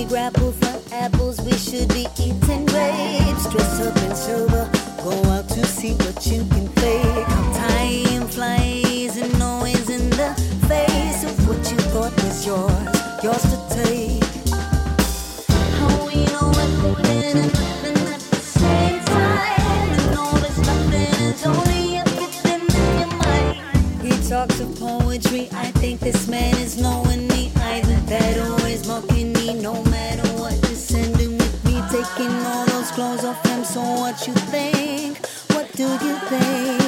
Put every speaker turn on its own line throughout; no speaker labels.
grapple for apples, we should be eating grapes. Dress up and sober, go out to see what you can fake. Time flies and always in the face of what you thought was yours to take. How we know everything and nothing at the same time, and all this nothing is only everything in your mind. He talks of poetry, I think this man is knowing me either. That always mocking me, no matter what, descending with me, taking all those clothes off him. So what you think? What do you think?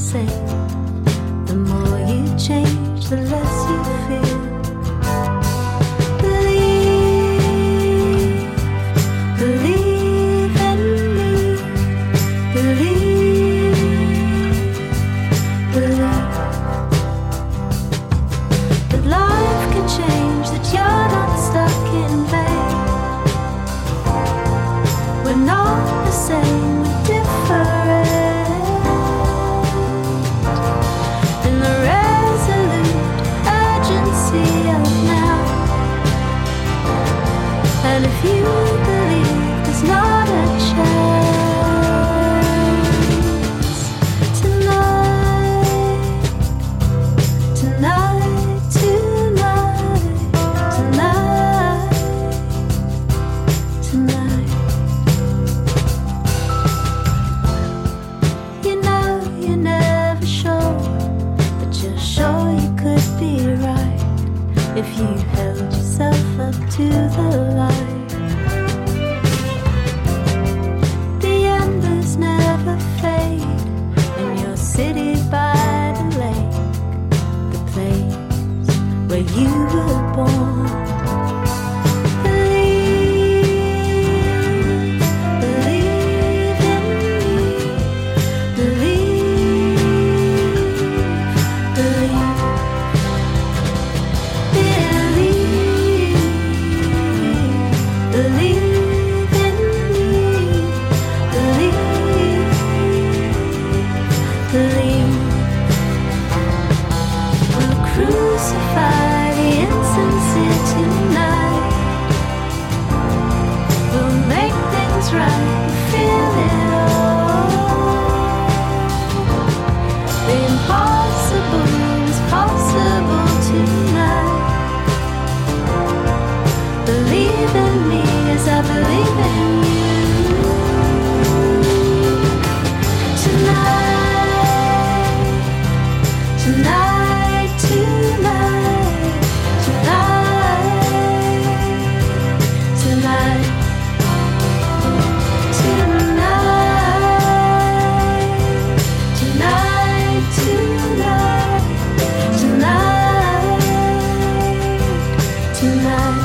same. The more you change, the less you feel. Believe, believe in me. Believe, believe that life can change, that you're not stuck in vain. We're not the same, we're different. In the resolute urgency of now. And if you believe there's not a chance, tonight, tonight, tonight, tonight, tonight. You know you're never sure, but you're sure you could be right if you held yourself up to the light. The embers never fade in your city by the lake, the place where you were born. Believe, believe in me. Believe, believe, believe, believe in me. Believe, believe. We'll crucify the insincere tonight. We'll make things right and feel it all. The impossible is possible tonight. Believe in me as I believe in you. Tonight, tonight, tonight, tonight, tonight, tonight, tonight, tonight, tonight, tonight.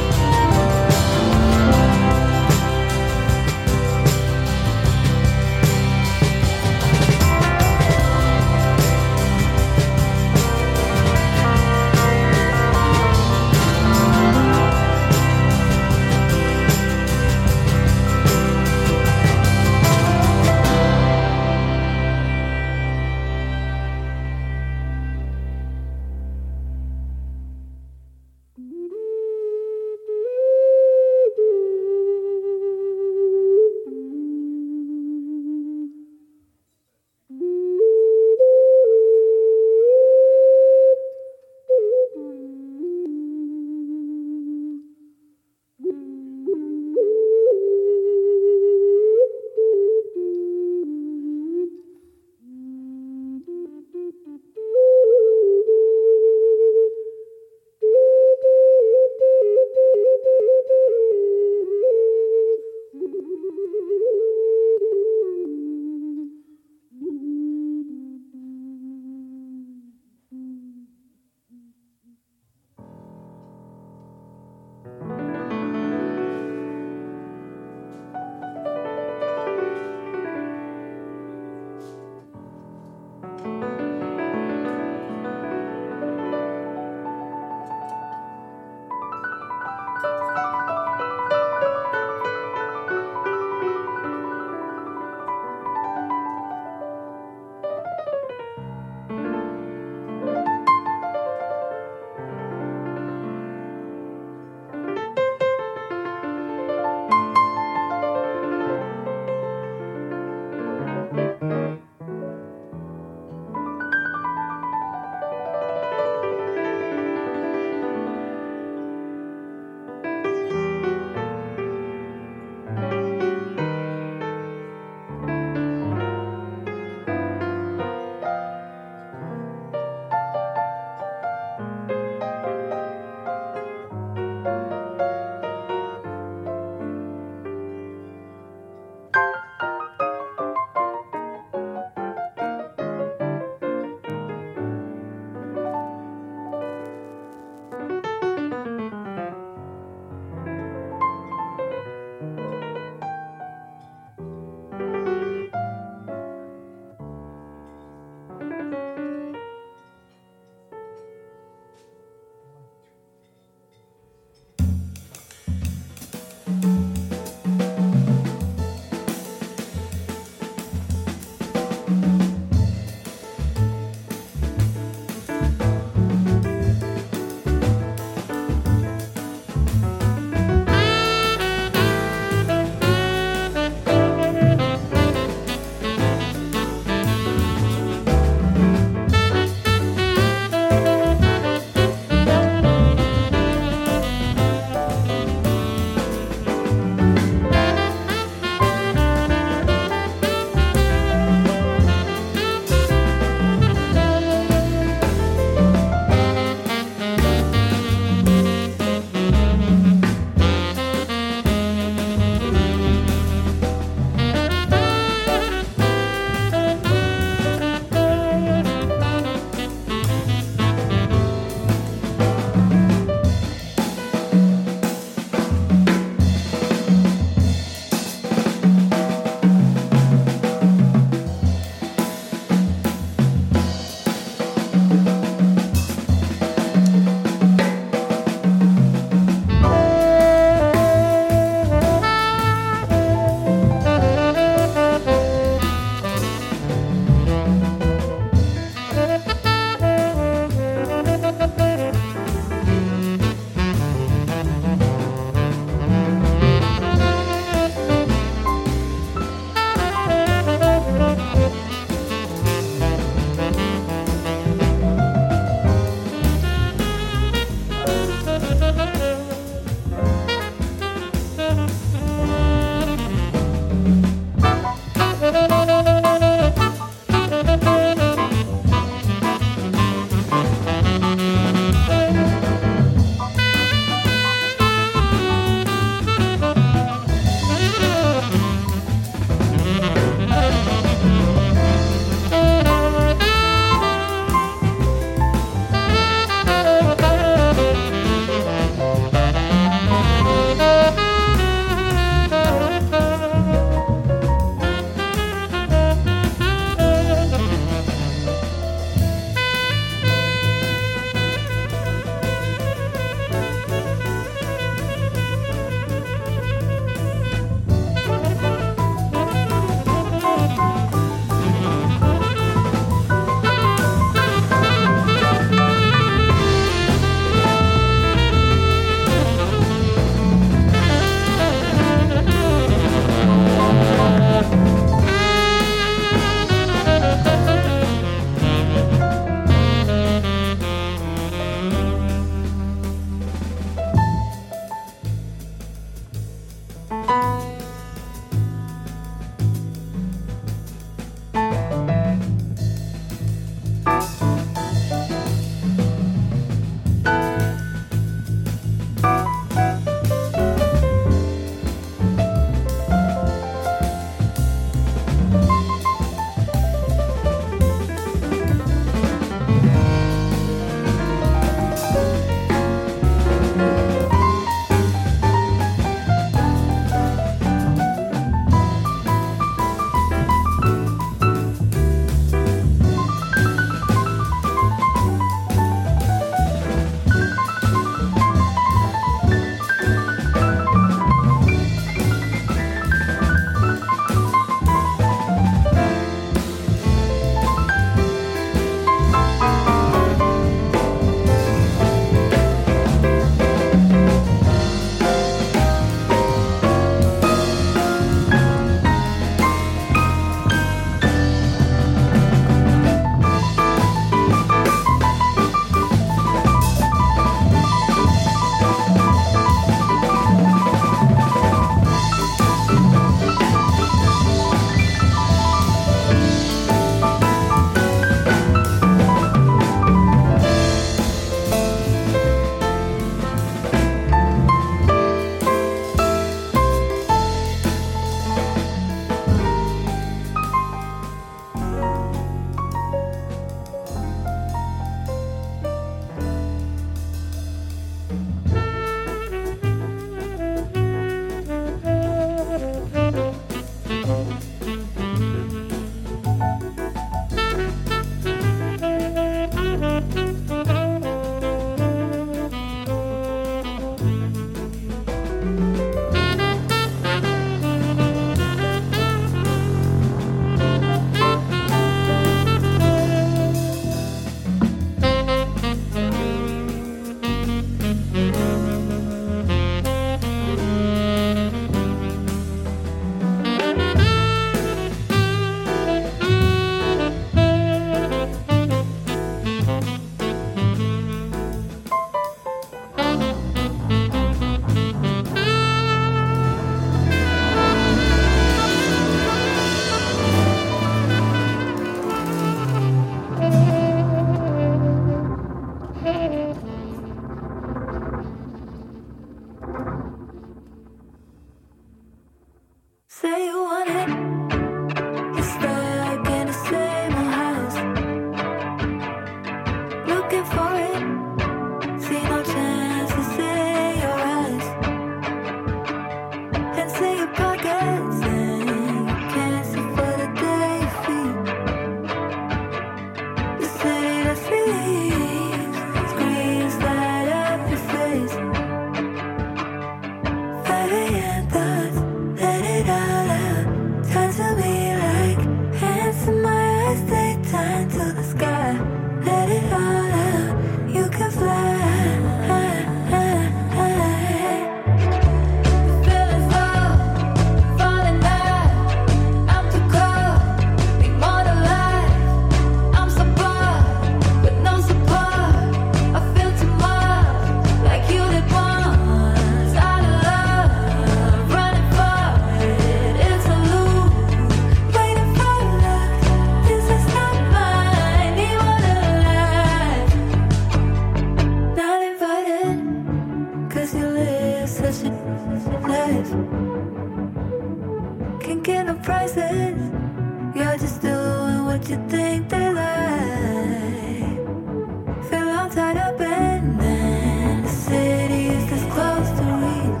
Can't get no prices. You're just doing what you think they like. Feel all tied up and then the city is this close to reach.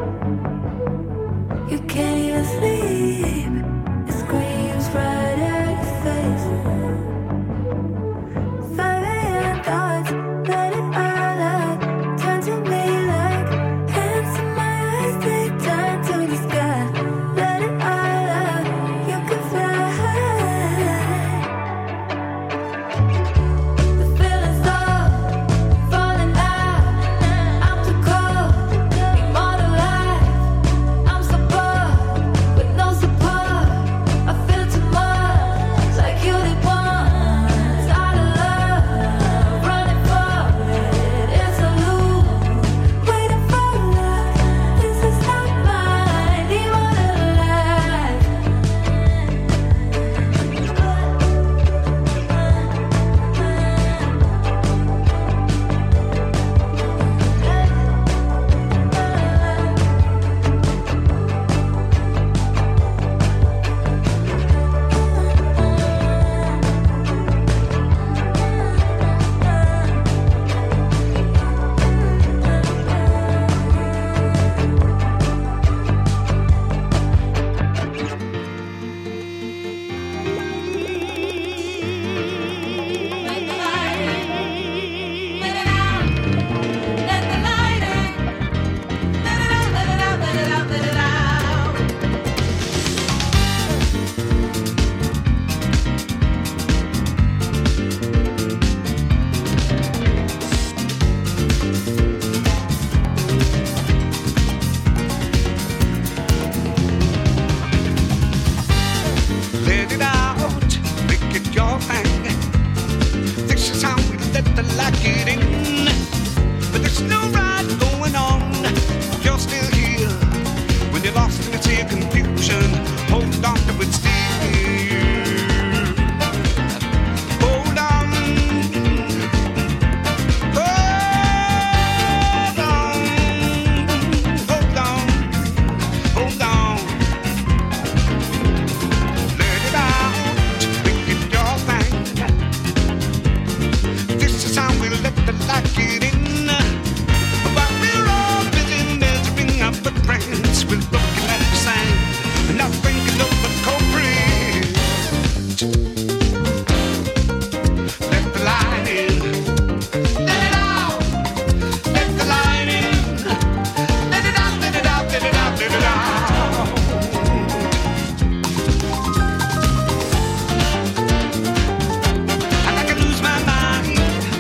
You can't even sleep. It screams right at your face. 5 a.m. thoughts, let it all out. Turn to me like hands in my eyes. They turn to the sky. Let it all out. You can fly. The feeling's low, falling out. I'm too cold, immortalized. I'm so bored with no support. I feel too much like you did once. Out of love, running for it. It's a loop, waiting for love. This is not mine, immortalized.
Let it out, make it your thing. This is how we let the light get in. But there's no right going on. You're still here. When you're lost in the sea of confusion, hold on to it still. Hold on. Hold on. Hold on. Hold on. Let it out, make it your thing. This is how we let the light get in. But we're all busy measuring our footprints. We're looking at the sand and not thinking of the culprit. Let the light in. Let it out. Let the light in. Let it out, let it out, let it out, let it out. And I can lose my mind.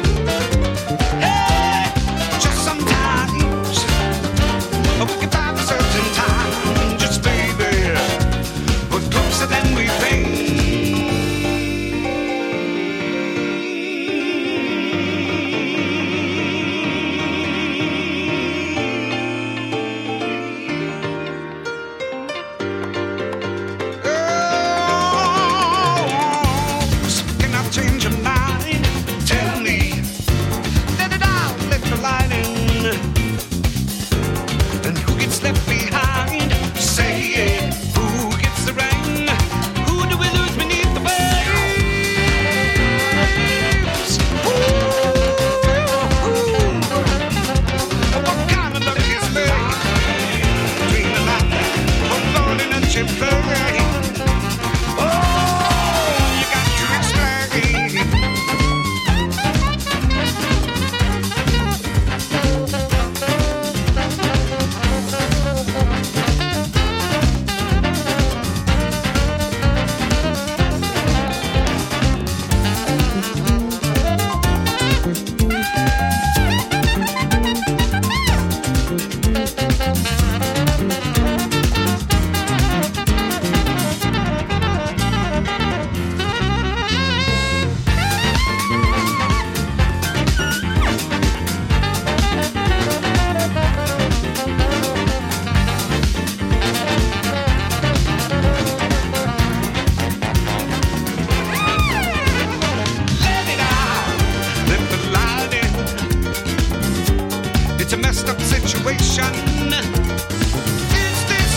Hey, just sometimes. We can find a certain time. Just baby, we're closer than we think. Oh, so can I change your mind? Tell me. Let it out, let the light in. And who gets left behind? Say it. Who gets the rain? Who do we lose beneath the waves? What kind of luck is made? Between the light of morning and chip play. Oh, you got to explain. It's a messed up situation. Is this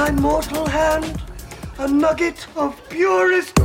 my mortal hand a nugget of purest.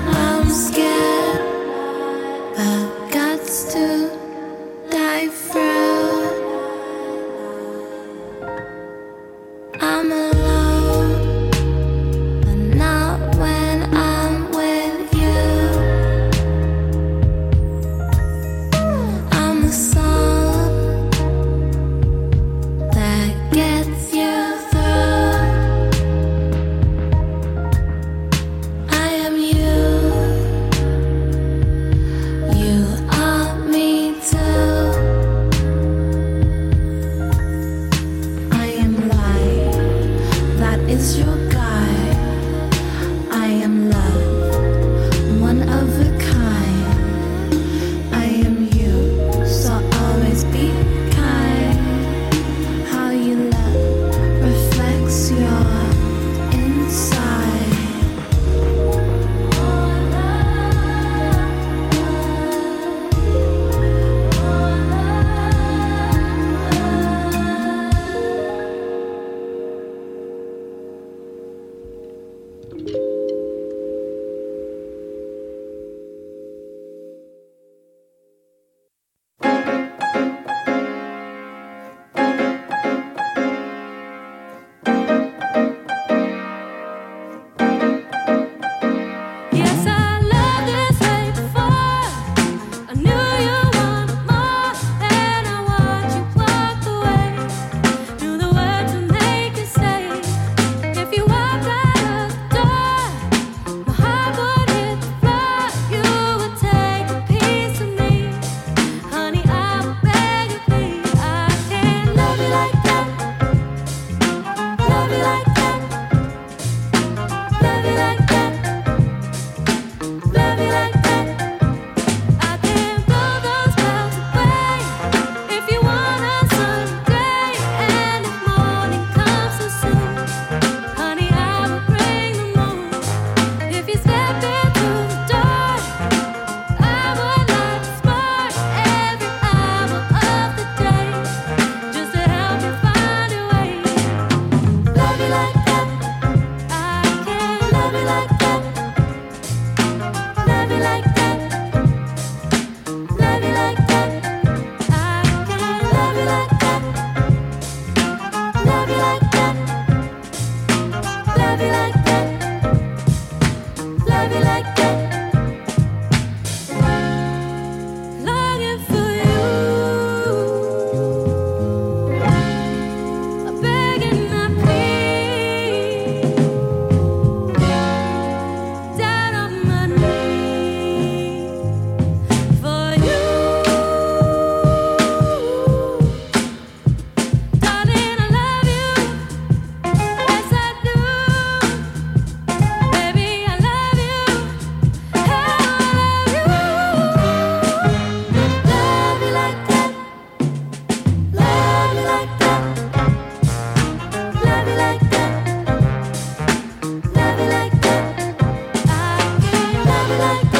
Guts to die first.
like